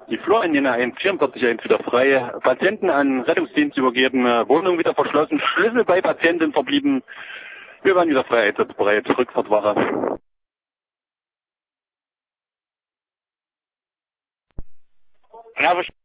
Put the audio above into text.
Die Flurlinie 144 wieder frei. Patienten an Rettungsdienst übergeben, Wohnung wieder verschlossen, Schlüssel bei Patienten verblieben. Wir waren wieder frei, einsatzbereit, Rückfahrtwache. Ja,